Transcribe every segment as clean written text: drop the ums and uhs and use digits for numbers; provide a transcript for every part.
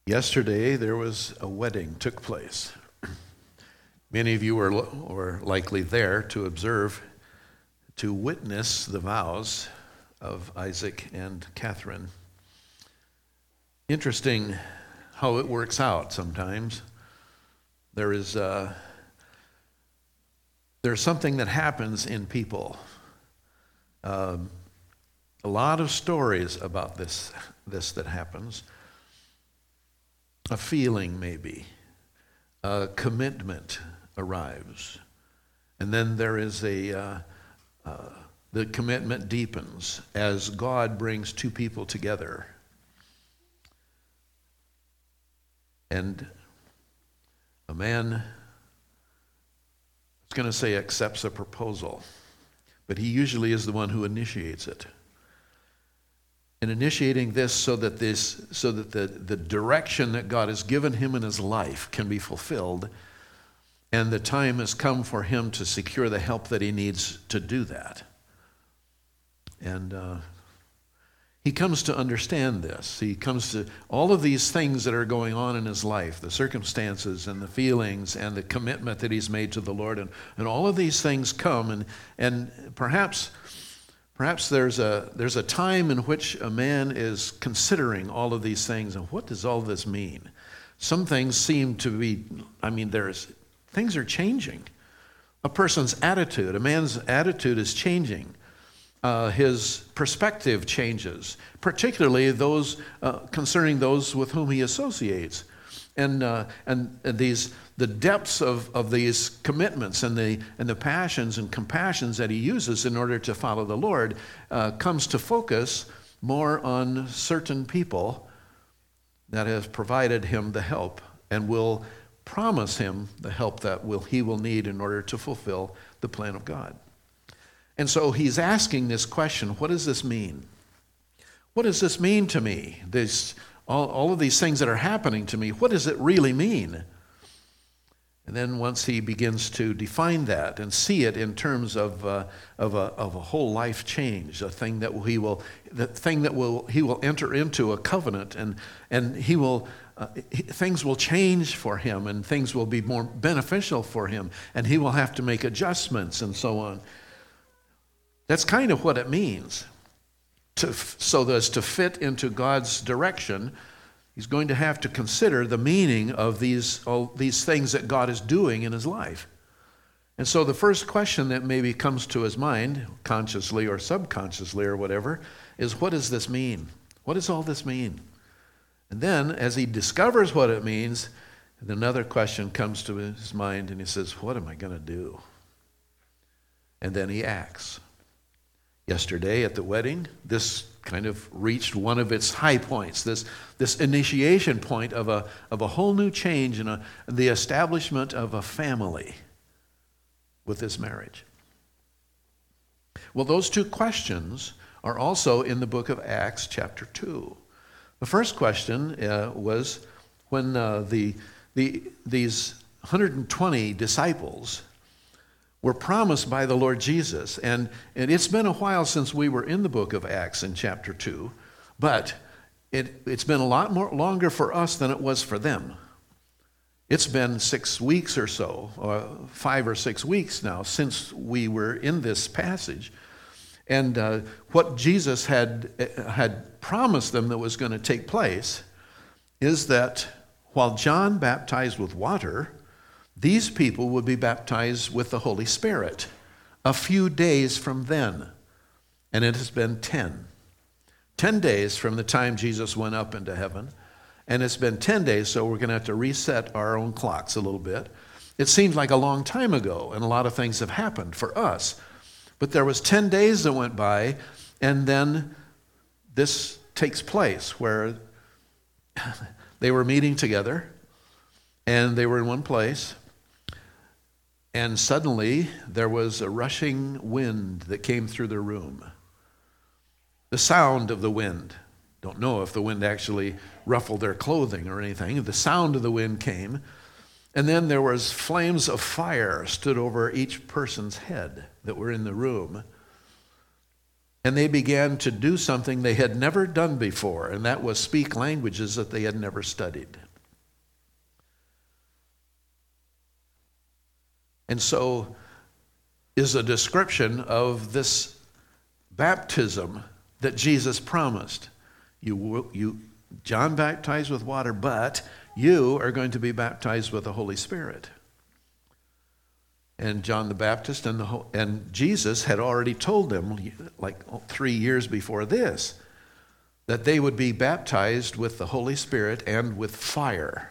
Yesterday, there was a wedding took place. Many of you were likely there to observe, to witness the vows of Isaac and Catherine. Interesting how it works out sometimes. There's something that happens in people. A lot of stories about this that happens. A feeling maybe, a commitment arrives, and then there is the commitment deepens as God brings two people together. And a man, I was going to say accepts a proposal, but he usually is the one who initiates it. And initiating this so that the direction that God has given him in his life can be fulfilled, and the time has come for him to secure the help that he needs to do that. And he comes to understand this. He comes to all of these things that are going on in his life, the circumstances and the feelings and the commitment that he's made to the Lord, and all of these things come, and perhaps there's a time in which a man is considering all of these things, and what does all this mean? Some things seem to be, things are changing. A person's attitude, a man's attitude is changing. His perspective changes, particularly those concerning those with whom he associates. And the depths of these commitments and the passions and compassions that he uses in order to follow the Lord comes to focus more on certain people that have provided him the help and will promise him the help that he will need in order to fulfill the plan of God. And so he's asking this question: what does this mean? What does this mean to me? All of these things that are happening to me, what does it really mean? And then once he begins to define that and see it in terms of a whole life change, a thing that he will enter into a covenant, and things will change for him, and things will be more beneficial for him, and he will have to make adjustments and so on. That's kind of what it means. So as to fit into God's direction, he's going to have to consider the meaning of all these things that God is doing in his life. And so the first question that maybe comes to his mind, consciously or subconsciously or whatever, is, what does this mean? What does all this mean? And then as he discovers what it means, another question comes to his mind, and he says, what am I going to do? And then he acts. Yesterday at the wedding, this kind of reached one of its high points, this initiation point of a whole new change and the establishment of a family with this marriage. Well, those two questions are also in the book of Acts chapter 2. The first question was when these 120 disciples were promised by the Lord Jesus. And it's been a while since we were in the book of Acts in chapter 2, but it's been a lot more longer for us than it was for them. It's been 6 weeks or so, or 5 or 6 weeks now, since we were in this passage. And what Jesus had promised them that was going to take place is that while John baptized with water, these people would be baptized with the Holy Spirit a few days from then. And it has been 10 days from the time Jesus went up into heaven. And it's been 10 days, so we're going to have to reset our own clocks a little bit. It seemed like a long time ago, and a lot of things have happened for us. But there was 10 days that went by, and then this takes place where they were meeting together, and they were in one place. And suddenly, there was a rushing wind that came through the room. The sound of the wind. Don't know if the wind actually ruffled their clothing or anything. The sound of the wind came. And then there was flames of fire stood over each person's head that were in the room. And they began to do something they had never done before, and that was speak languages that they had never studied. And so is a description of this baptism that Jesus promised. John baptized with water, but you are going to be baptized with the Holy Spirit. And John the Baptist and Jesus had already told them, like 3 years before this, that they would be baptized with the Holy Spirit and with fire.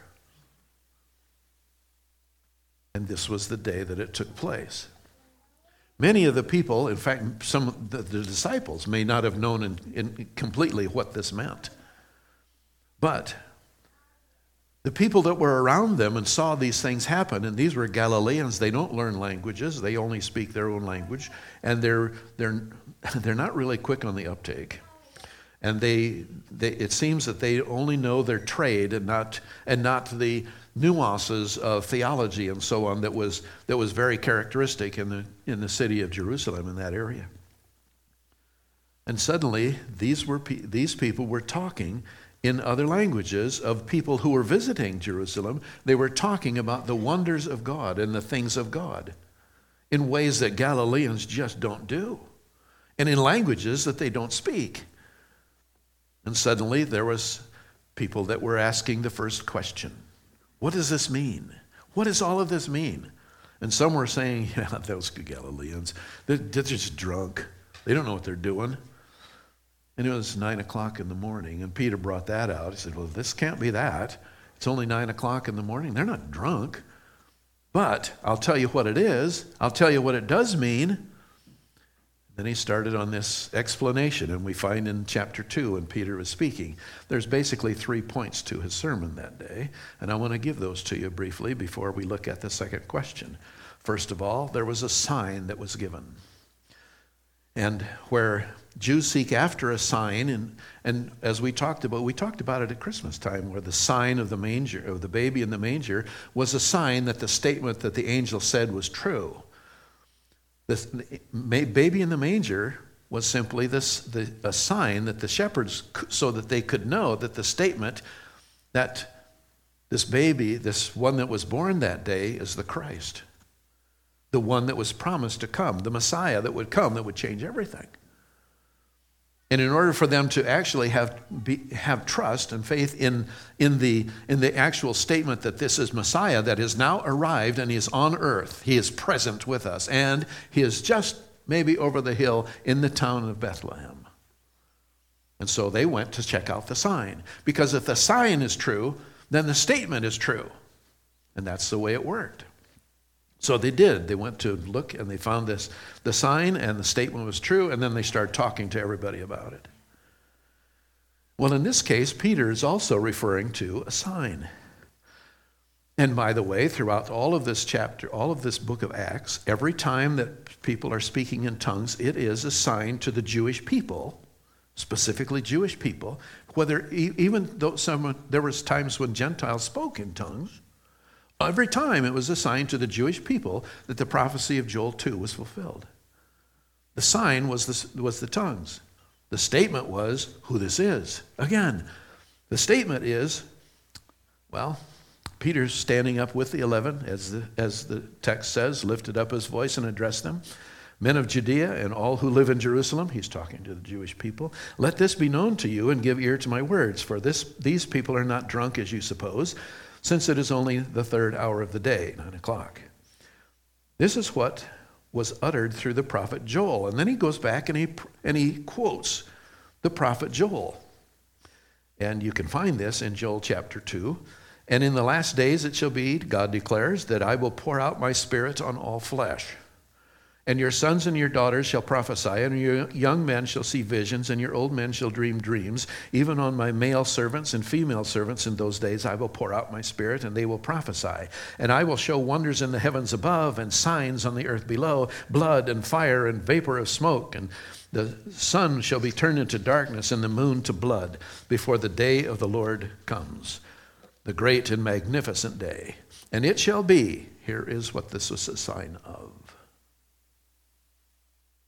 And this was the day that it took place. Many of the people, in fact, some of the disciples may not have known completely what this meant. But the people that were around them and saw these things happen, and these were Galileans, they don't learn languages, they only speak their own language, and they're not really quick on the uptake. And it seems that they only know their trade and not the nuances of theology and so on that was very characteristic in the city of Jerusalem, in that area. And suddenly these people were talking in other languages of people who were visiting Jerusalem. They were talking about the wonders of God and the things of God in ways that Galileans just don't do, and in languages that they don't speak. And suddenly there was people that were asking the first question: what does this mean? What does all of this mean? And some were saying, yeah, those Galileans, they're just drunk. They don't know what they're doing. And it was 9 o'clock in the morning, and Peter brought that out. He said, well, this can't be that. It's only 9 o'clock in the morning. They're not drunk. But I'll tell you what it is. I'll tell you what it does mean. Then he started on this explanation, and we find in chapter 2, when Peter was speaking, there's basically 3 points to his sermon that day, and I want to give those to you briefly before we look at the second question. First of all, there was a sign that was given. And where Jews seek after a sign, and as we talked about it at Christmas time, where the sign of the manger, of the baby in the manger, was a sign that the statement that the angel said was true. The baby in the manger was simply a sign that the shepherds, so that they could know that the statement that this baby, this one that was born that day, is the Christ, the one that was promised to come, the Messiah that would come, that would change everything. And in order for them to actually have trust and faith in the actual statement that this is Messiah that has now arrived and he is on earth, he is present with us, and he is just maybe over the hill in the town of Bethlehem. And so they went to check out the sign, because if the sign is true, then the statement is true. And that's the way it worked. So they did. They went to look, and they found the sign, and the statement was true, and then they started talking to everybody about it. Well, in this case, Peter is also referring to a sign. And by the way, throughout all of this chapter, all of this book of Acts, every time that people are speaking in tongues, it is a sign to the Jewish people, specifically Jewish people, whether even though there was times when Gentiles spoke in tongues. Every time it was a sign to the Jewish people that the prophecy of Joel 2 was fulfilled. The sign was the tongues. The statement was who this is. Again, the statement is, well, Peter's standing up with the 11, as the text says, lifted up his voice and addressed them. Men of Judea and all who live in Jerusalem, he's talking to the Jewish people, let this be known to you and give ear to my words, for these people are not drunk as you suppose, since it is only the 3rd hour of the day, 9 o'clock. This is what was uttered through the prophet Joel. And then he goes back and he quotes the prophet Joel. And you can find this in Joel chapter 2. And in the last days it shall be, God declares, that I will pour out my spirit on all flesh. And your sons and your daughters shall prophesy, and your young men shall see visions, and your old men shall dream dreams. Even on my male servants and female servants in those days I will pour out my spirit, and they will prophesy. And I will show wonders in the heavens above, and signs on the earth below, blood and fire and vapor of smoke. And the sun shall be turned into darkness, and the moon to blood, before the day of the Lord comes, the great and magnificent day. And it shall be, here is what this was a sign of.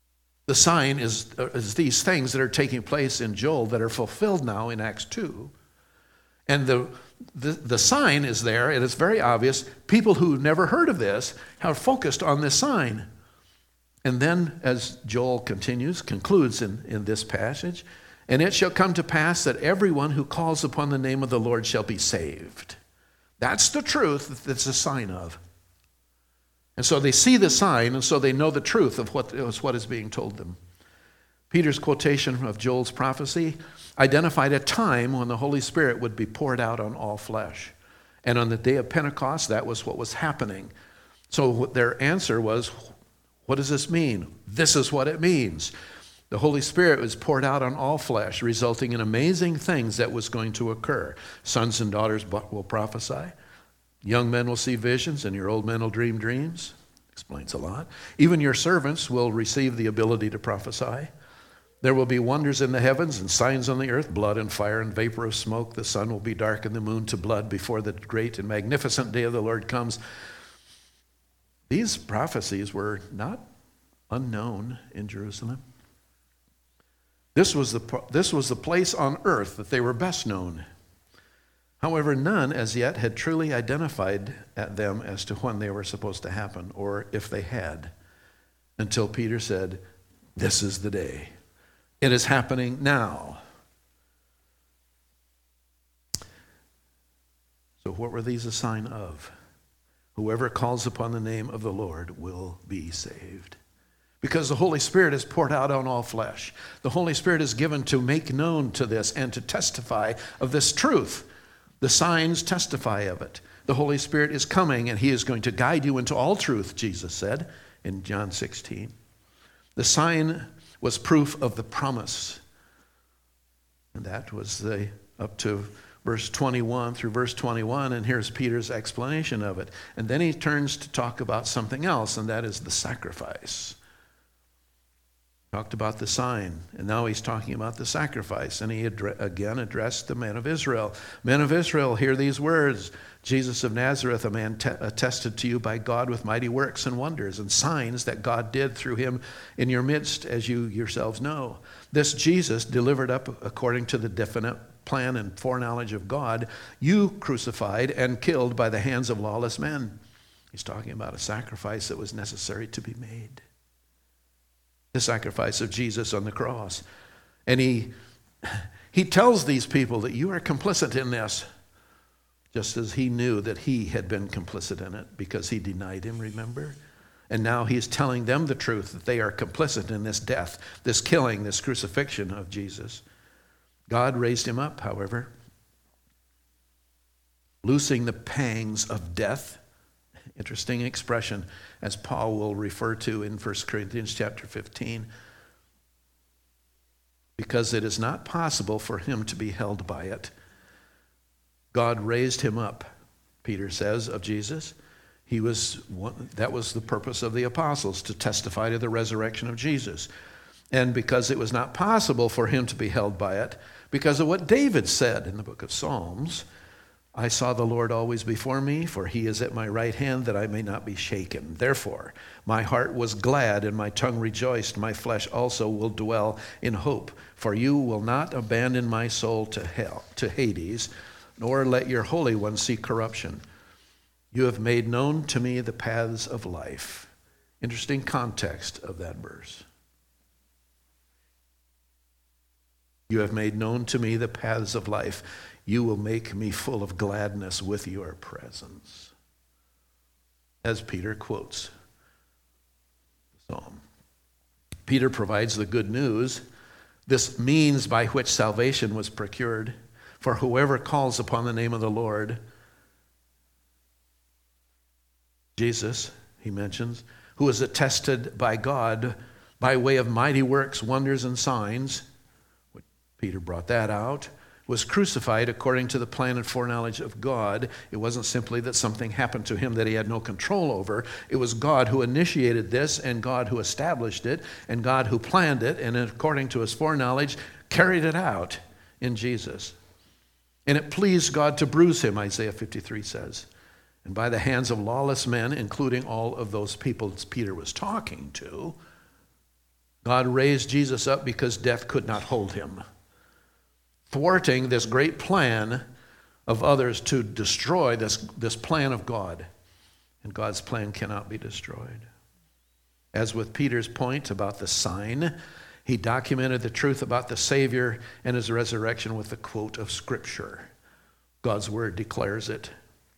The sign is these things that are taking place in Joel that are fulfilled now in Acts 2. And the sign is there, and it's very obvious. People who never heard of this are focused on this sign. And then, as Joel concludes in this passage, and it shall come to pass that everyone who calls upon the name of the Lord shall be saved. That's the truth that's a sign of. And so they see the sign, and so they know the truth of what is being told them. Peter's quotation of Joel's prophecy identified a time when the Holy Spirit would be poured out on all flesh. And on the day of Pentecost, that was what was happening. So their answer was, what does this mean? This is what it means. The Holy Spirit was poured out on all flesh, resulting in amazing things that was going to occur. Sons and daughters will prophesy. Young men will see visions, and your old men will dream dreams. Explains a lot. Even your servants will receive the ability to prophesy. There will be wonders in the heavens and signs on the earth, blood and fire and vapor of smoke. The sun will be dark and the moon to blood before the great and magnificent day of the Lord comes. These prophecies were not unknown in Jerusalem. This was the place on earth that they were best known. However, none as yet had truly identified them as to when they were supposed to happen, or if they had, until Peter said, "This is the day. It is happening now." So what were these a sign of? Whoever calls upon the name of the Lord will be saved. Because the Holy Spirit is poured out on all flesh. The Holy Spirit is given to make known to this and to testify of this truth. The signs testify of it. The Holy Spirit is coming, and he is going to guide you into all truth, Jesus said in John 16. The sign was proof of the promise. And that was up to verse 21 through verse 21, and here's Peter's explanation of it. And then he turns to talk about something else, and that is the sacrifice. Talked about the sign, and now he's talking about the sacrifice. And he again addressed the men of Israel. Men of Israel, hear these words. Jesus of Nazareth, a man attested to you by God with mighty works and wonders and signs that God did through him in your midst, as you yourselves know. This Jesus, delivered up according to the definite plan and foreknowledge of God, you crucified and killed by the hands of lawless men. He's talking about a sacrifice that was necessary to be made. The sacrifice of Jesus on the cross. And he tells these people that you are complicit in this, just as he knew that he had been complicit in it because he denied him, remember? And now he's telling them the truth, that they are complicit in this death, this killing, this crucifixion of Jesus. God raised him up, however, loosing the pangs of death. Interesting expression, as Paul will refer to in 1 Corinthians chapter 15. Because it is not possible for him to be held by it. God raised him up, Peter says of Jesus. That was the purpose of the apostles, to testify to the resurrection of Jesus. And because it was not possible for him to be held by it, because of what David said in the book of Psalms, I saw the Lord always before me, for he is at my right hand, that I may not be shaken. Therefore, my heart was glad and my tongue rejoiced. My flesh also will dwell in hope. For you will not abandon my soul to hell, to Hades, nor let your Holy One see corruption. You have made known to me the paths of life. Interesting context of that verse. You have made known to me the paths of life. You will make me full of gladness with your presence. As Peter quotes the psalm. Peter provides the good news, this means by which salvation was procured. For whoever calls upon the name of the Lord, Jesus, he mentions, who is attested by God by way of mighty works, wonders, and signs, Peter brought that out, was crucified according to the plan and foreknowledge of God. It wasn't simply that something happened to him that he had no control over. It was God who initiated this, and God who established it, and God who planned it, and according to his foreknowledge, carried it out in Jesus. And it pleased God to bruise him, Isaiah 53 says. And by the hands of lawless men, including all of those people Peter was talking to, God raised Jesus up because death could not hold him, thwarting this great plan of others to destroy this plan of God. And God's plan cannot be destroyed. As with Peter's point about the sign, he documented the truth about the Savior and his resurrection with the quote of Scripture. God's word declares it.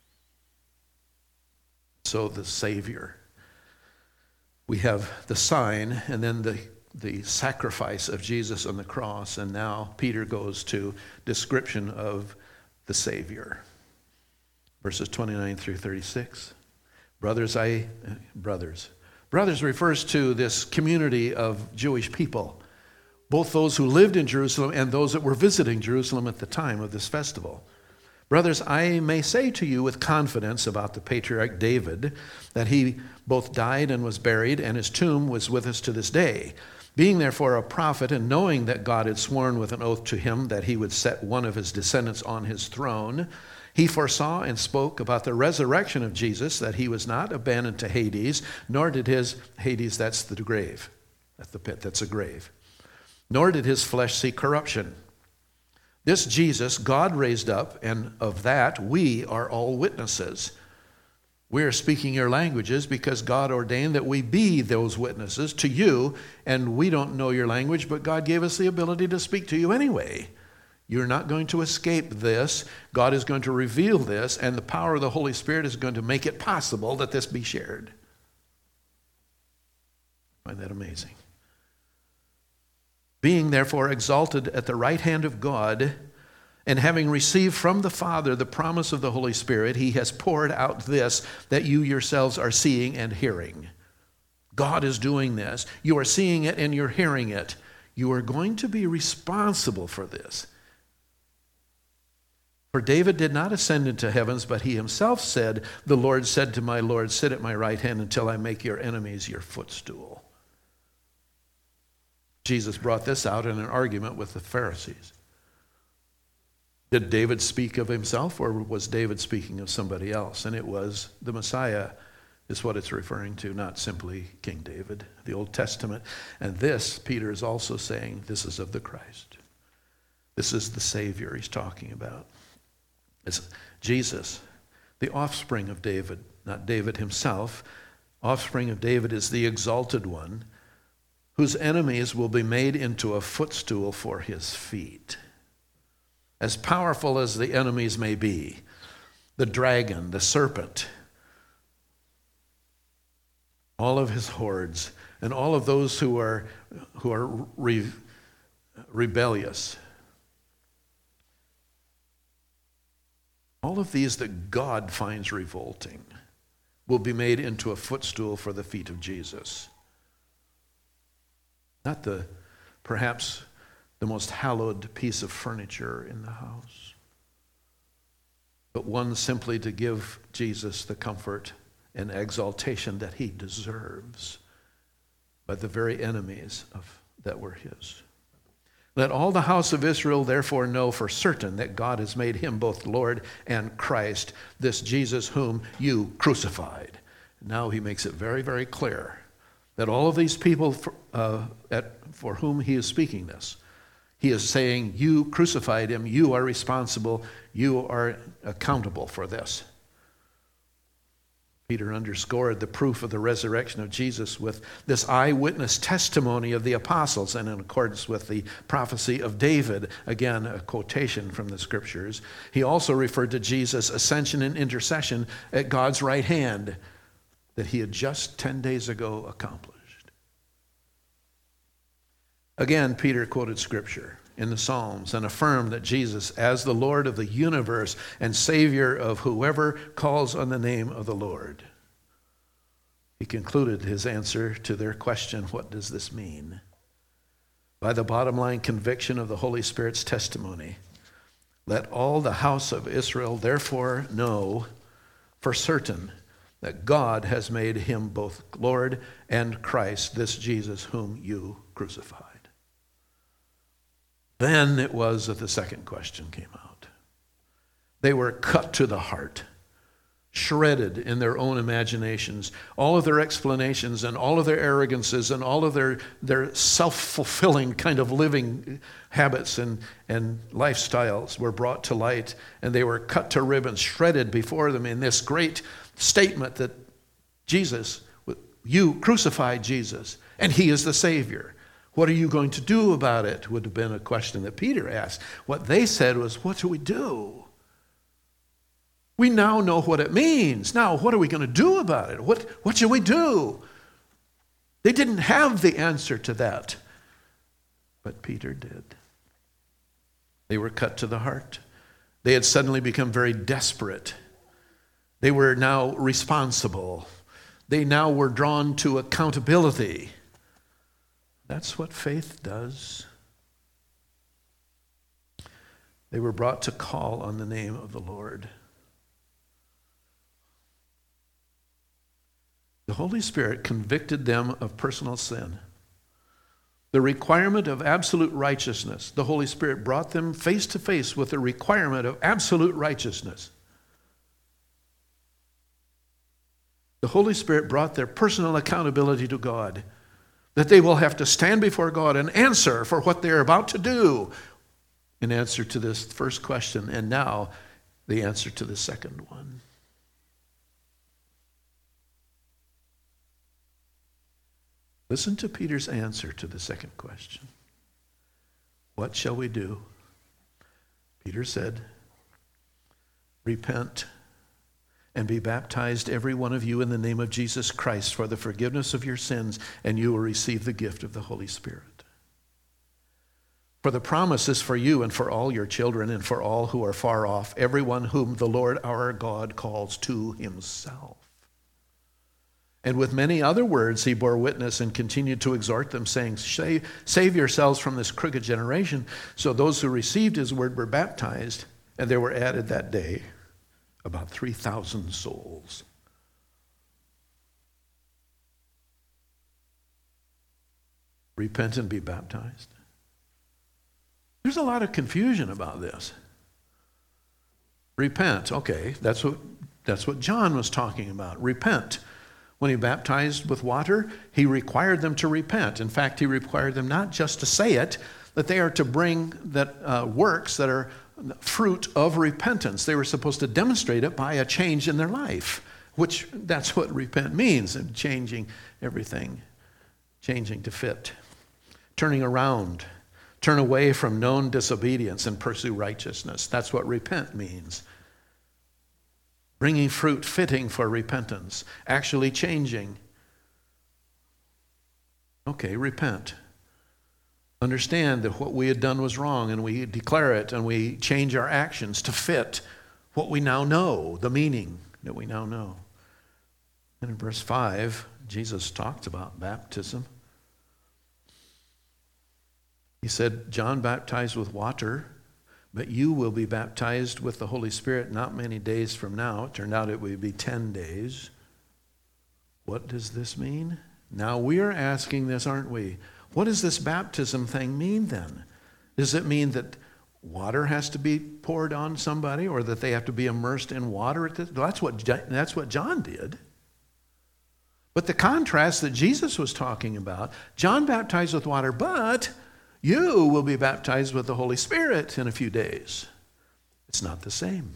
So the Savior. We have the sign and then the sacrifice of Jesus on the cross, and now Peter goes to description of the Savior. Verses 29 through 36. Brothers refers to this community of Jewish people, both those who lived in Jerusalem and those that were visiting Jerusalem at the time of this festival. Brothers, I may say to you with confidence about the patriarch David that he both died and was buried, and his tomb was with us to this day. Being therefore a prophet, and knowing that God had sworn with an oath to him that he would set one of his descendants on his throne, he foresaw and spoke about the resurrection of Jesus, that he was not abandoned to Hades, nor did his, Hades, that's the grave, that's the pit, that's a grave, nor did his flesh see corruption. This Jesus God raised up, and of that we are all witnesses. We are speaking your languages because God ordained that we be those witnesses to you, and we don't know your language, but God gave us the ability to speak to you anyway. You're not going to escape this. God is going to reveal this, and the power of the Holy Spirit is going to make it possible that this be shared. I find that amazing. Being therefore exalted at the right hand of God, and having received from the Father the promise of the Holy Spirit, he has poured out this that you yourselves are seeing and hearing. God is doing this. You are seeing it and you're hearing it. You are going to be responsible for this. For David did not ascend into heavens, but he himself said, the Lord said to my Lord, sit at my right hand until I make your enemies your footstool. Jesus brought this out in an argument with the Pharisees. Did David speak of himself, or was David speaking of somebody else? And it was the Messiah is what it's referring to, not simply King David, the Old Testament. And this, Peter is also saying, this is of the Christ. This is the Savior he's talking about. It's Jesus, the offspring of David, not David himself. Offspring of David is the exalted one, whose enemies will be made into a footstool for his feet. As powerful as the enemies may be, the dragon, the serpent, all of his hordes, and all of those who are rebellious, all of these that God finds revolting will be made into a footstool for the feet of Jesus. Not perhaps the most hallowed piece of furniture in the house, but one simply to give Jesus the comfort and exaltation that he deserves by the very enemies that were his. Let all the house of Israel therefore know for certain that God has made him both Lord and Christ, this Jesus whom you crucified. Now he makes it very, very clear that all of these people for whom he is speaking this, he is saying, you crucified him, you are responsible, you are accountable for this. Peter underscored the proof of the resurrection of Jesus with this eyewitness testimony of the apostles, and in accordance with the prophecy of David, again, a quotation from the scriptures. He also referred to Jesus' ascension and intercession at God's right hand that he had just 10 days ago accomplished. Again, Peter quoted scripture in the Psalms and affirmed that Jesus, as the Lord of the universe and Savior of whoever calls on the name of the Lord. He concluded his answer to their question, what does this mean? By the bottom line conviction of the Holy Spirit's testimony. Let all the house of Israel therefore know for certain that God has made him both Lord and Christ, this Jesus whom you crucified. Then it was that the second question came out. They were cut to the heart. shredded in their own imaginations. All of their explanations and all of their arrogances and all of their self-fulfilling kind of living habits and lifestyles were brought to light, and they were cut to ribbons, shredded before them in this great statement that Jesus, you crucified Jesus, and he is the Savior. What are you going to do about it? Would have been a question that Peter asked. What they said was, what do we do? We now know what it means. Now, what are we going to do about it? What should we do? They didn't have the answer to that, but Peter did. They were cut to the heart. They had suddenly become very desperate. They were now responsible. They now were drawn to accountability. That's what faith does. They were brought to call on the name of the Lord. The Holy Spirit convicted them of personal sin. The requirement of absolute righteousness. The Holy Spirit brought them face to face with the requirement of absolute righteousness. The Holy Spirit brought their personal accountability to God, that they will have to stand before God and answer for what they're about to do in answer to this first question, and now the answer to the second one. Listen to Peter's answer to the second question. What shall we do? Peter said, repent and be baptized, every one of you, in the name of Jesus Christ for the forgiveness of your sins, and you will receive the gift of the Holy Spirit. For the promise is for you and for all your children and for all who are far off, everyone whom the Lord our God calls to himself. And with many other words he bore witness and continued to exhort them, saying, save yourselves from this crooked generation. So those who received his word were baptized, and there were added that day about 3,000 souls. Repent and be baptized. There's a lot of confusion about this. Repent, okay, that's what John was talking about. Repent. When he baptized with water, he required them to repent. In fact, he required them not just to say it, that they are to bring that works that are fruit of repentance. They were supposed to demonstrate it by a change in their life, which that's what repent means, and changing everything, changing to fit, turning around, turn away from known disobedience and pursue righteousness. That's what repent means. Bringing fruit fitting for repentance, actually changing. Okay, repent. Understand that what we had done was wrong, and we declare it, and we change our actions to fit what we now know, the meaning that we now know. And in verse 5, Jesus talked about baptism. He said, John baptized with water, but you will be baptized with the Holy Spirit not many days from now. It turned out it would be 10 days. What does this mean? Now we are asking this, aren't we? What does this baptism thing mean then? Does it mean that water has to be poured on somebody, or that they have to be immersed in water? That's what John did. But the contrast that Jesus was talking about, John baptized with water, but you will be baptized with the Holy Spirit in a few days. It's not the same.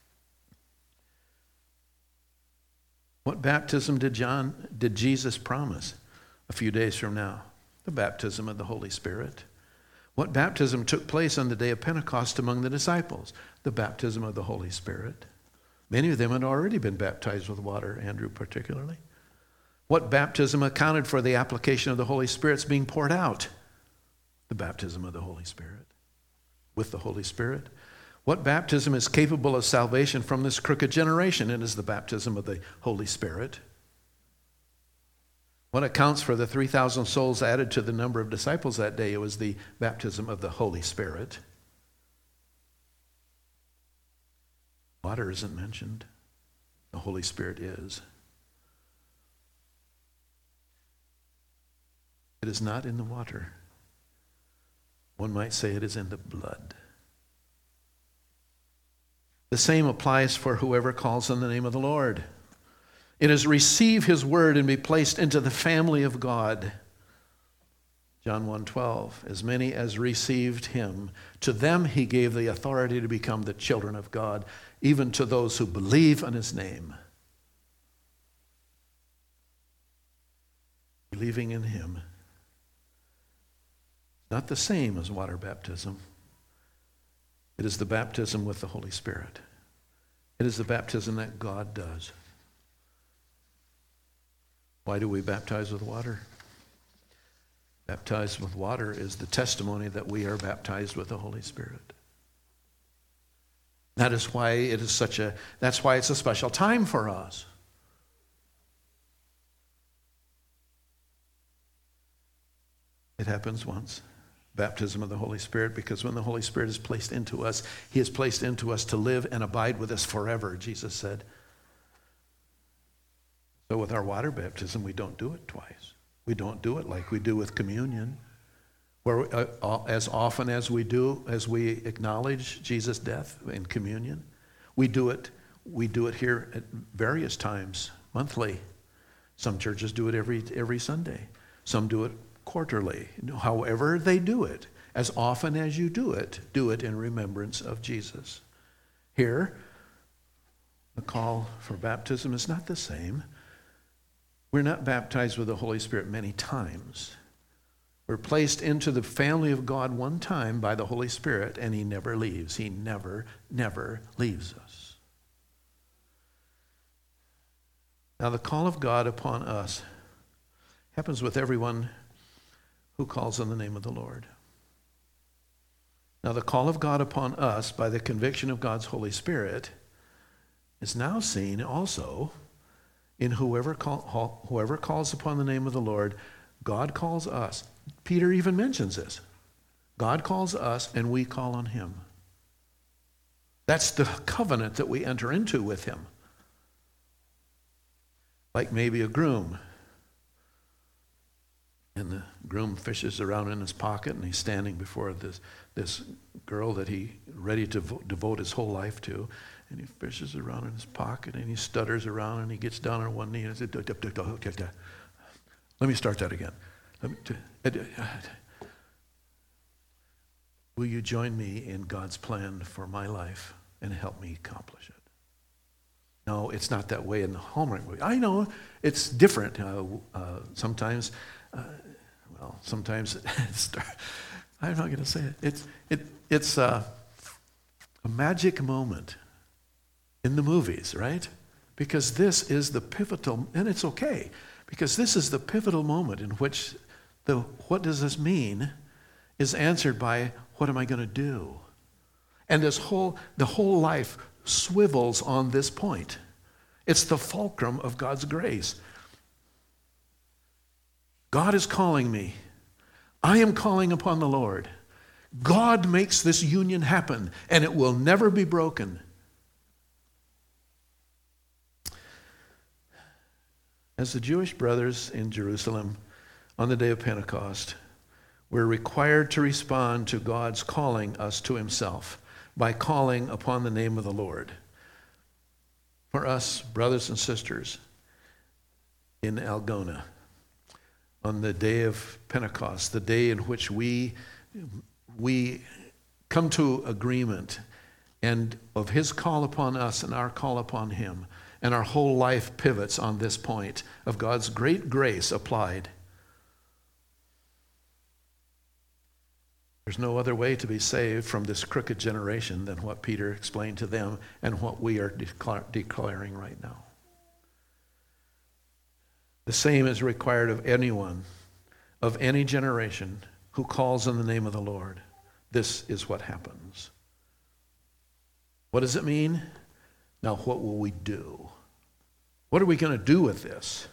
What baptism did Jesus promise a few days from now? The baptism of the Holy Spirit. What baptism took place on the day of Pentecost among the disciples? The baptism of the Holy Spirit. Many of them had already been baptized with water, Andrew particularly. What baptism accounted for the application of the Holy Spirit's being poured out? The baptism of the Holy Spirit. With the Holy Spirit. What baptism is capable of salvation from this crooked generation? It is the baptism of the Holy Spirit. What accounts for the 3,000 souls added to the number of disciples that day? It was the baptism of the Holy Spirit. Water isn't mentioned. The Holy Spirit is. It is not in the water. One might say it is in the blood. The same applies for whoever calls on the name of the Lord. It is receive his word and be placed into the family of God. John 1:12, as many as received him, to them he gave the authority to become the children of God, even to those who believe on his name. Believing in him. Not the same as water baptism. It is the baptism with the Holy Spirit. It is the baptism that God does. Why do we baptize with water? Baptized with water is the testimony that we are baptized with the Holy Spirit. That is why that's why it's a special time for us. It happens once. Baptism of the Holy Spirit, because when the Holy Spirit is placed into us, he is placed into us to live and abide with us forever, Jesus said. So with our water baptism, we don't do it twice. We don't do it like we do with communion, where as often as we acknowledge Jesus' death in communion, we do it here at various times, monthly. Some churches do it every Sunday. Some do it quarterly. However they do it, as often as you do it in remembrance of Jesus. Here, the call for baptism is not the same. We're not baptized with the Holy Spirit many times. We're placed into the family of God one time by the Holy Spirit, and he never leaves. He never, never leaves us. Now, the call of God upon us happens with everyone who calls on the name of the Lord. Now, the call of God upon us by the conviction of God's Holy Spirit is now seen also in whoever calls upon the name of the Lord. God calls us. Peter even mentions this. God calls us and we call on him. That's the covenant that we enter into with him. Like maybe a groom. And the groom fishes around in his pocket, and he's standing before this girl that he's ready to devote his whole life to. And he fishes around in his pocket, and he stutters around, and he gets down on one knee and says, let me start that again. Will you join me in God's plan for my life and help me accomplish it? No, it's not that way in the Hallmark movie. I know it's different. Sometimes I'm not going to say it. It's a magic moment in the movies, right? Because this is the pivotal, and it's okay, because this is the pivotal moment in which what does this mean is answered by what am I going to do? And the whole life swivels on this point. It's the fulcrum of God's grace. God is calling me. I am calling upon the Lord. God makes this union happen, and it will never be broken. As the Jewish brothers in Jerusalem on the day of Pentecost, we're required to respond to God's calling us to himself by calling upon the name of the Lord. For us, brothers and sisters in Algona, on the day of Pentecost, the day in which we come to agreement and of his call upon us and our call upon him, and our whole life pivots on this point of God's great grace applied. There's no other way to be saved from this crooked generation than what Peter explained to them and what we are declaring right now. The same is required of anyone, of any generation, who calls on the name of the Lord. This is what happens. What does it mean? Now, what will we do? What are we going to do with this?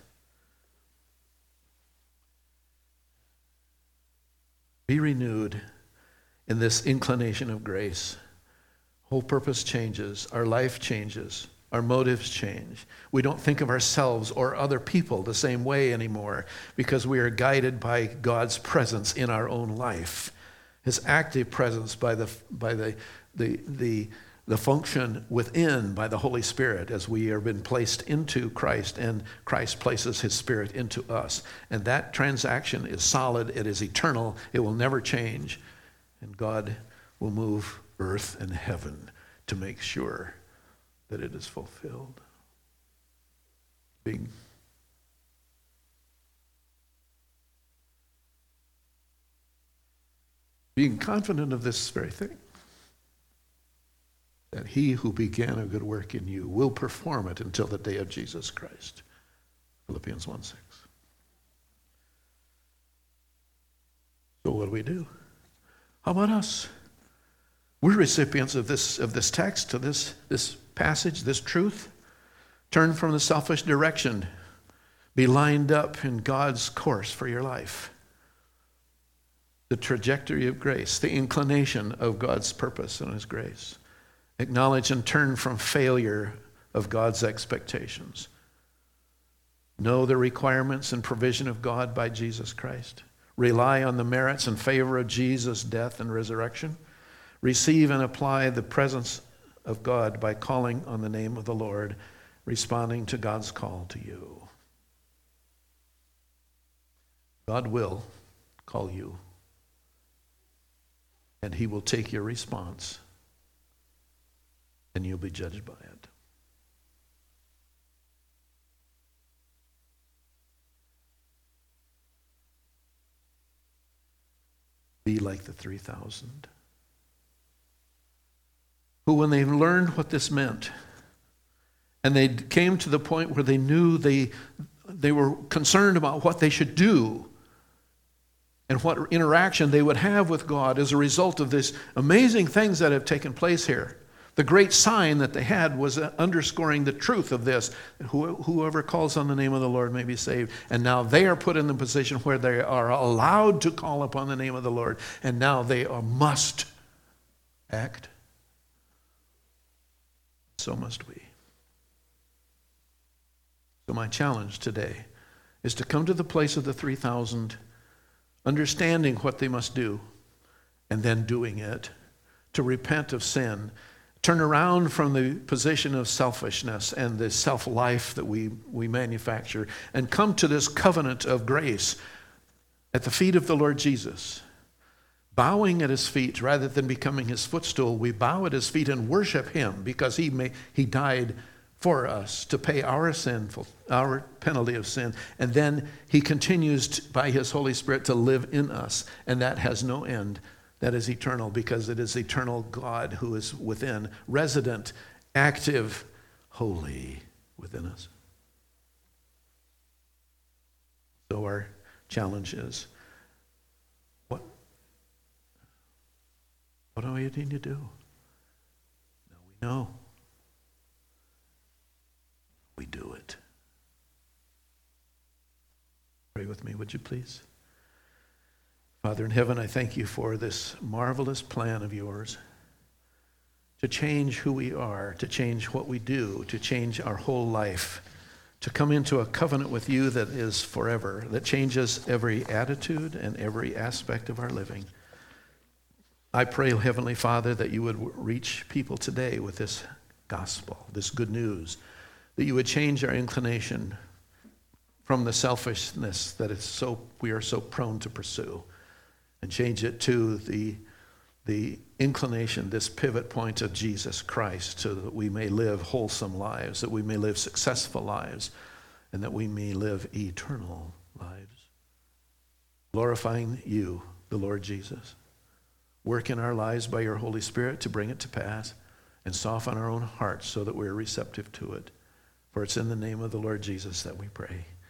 Be renewed in this inclination of grace. Whole purpose changes. Our life changes. Our motives change. We don't think of ourselves or other people the same way anymore because we are guided by God's presence in our own life. His active presence by the the function within by the Holy Spirit as we are been placed into Christ and Christ places his Spirit into us. And that transaction is solid, it is eternal, it will never change. And God will move earth and heaven to make sure that it is fulfilled. Being confident of this very thing, that he who began a good work in you will perform it until the day of Jesus Christ. Philippians 1:6. So what do? How about us? We're recipients of this text, of this passage, this truth. Turn from the selfish direction. Be lined up in God's course for your life. The trajectory of grace, the inclination of God's purpose and his grace. Acknowledge and turn from failure of God's expectations. Know the requirements and provision of God by Jesus Christ. Rely on the merits and favor of Jesus' death and resurrection. Receive and apply the presence of God by calling on the name of the Lord, responding to God's call to you. God will call you, and he will take your response, and you'll be judged by it. Be like the 3,000 who, when they learned what this meant, and they came to the point where they knew they were concerned about what they should do and what interaction they would have with God as a result of these amazing things that have taken place here. The great sign that they had was underscoring the truth of this. Whoever calls on the name of the Lord may be saved. And now they are put in the position where they are allowed to call upon the name of the Lord. And now they must act. So must we. So my challenge today is to come to the place of the 3,000, understanding what they must do, and then doing it, to repent of sin, turn around from the position of selfishness and the self-life that we manufacture, and come to this covenant of grace at the feet of the Lord Jesus. Bowing at his feet rather than becoming his footstool, we bow at his feet and worship him because he died for us to pay our penalty of sin. And then he continues by his Holy Spirit to live in us. And that has no end. That is eternal because it is eternal God who is within, resident, active, holy within us. So our challenge is, what do we need to do? Now we know. We do it. Pray with me, would you please? Father in heaven, I thank you for this marvelous plan of yours to change who we are, to change what we do, to change our whole life, to come into a covenant with you that is forever, that changes every attitude and every aspect of our living. I pray, Heavenly Father, that you would reach people today with this gospel, this good news, that you would change our inclination from the selfishness that we are so prone to pursue, and change it to the inclination, this pivot point of Jesus Christ, so that we may live wholesome lives, that we may live successful lives, and that we may live eternal lives, glorifying you, the Lord Jesus. Work in our lives by your Holy Spirit to bring it to pass and soften our own hearts so that we're receptive to it. For it's in the name of the Lord Jesus that we pray.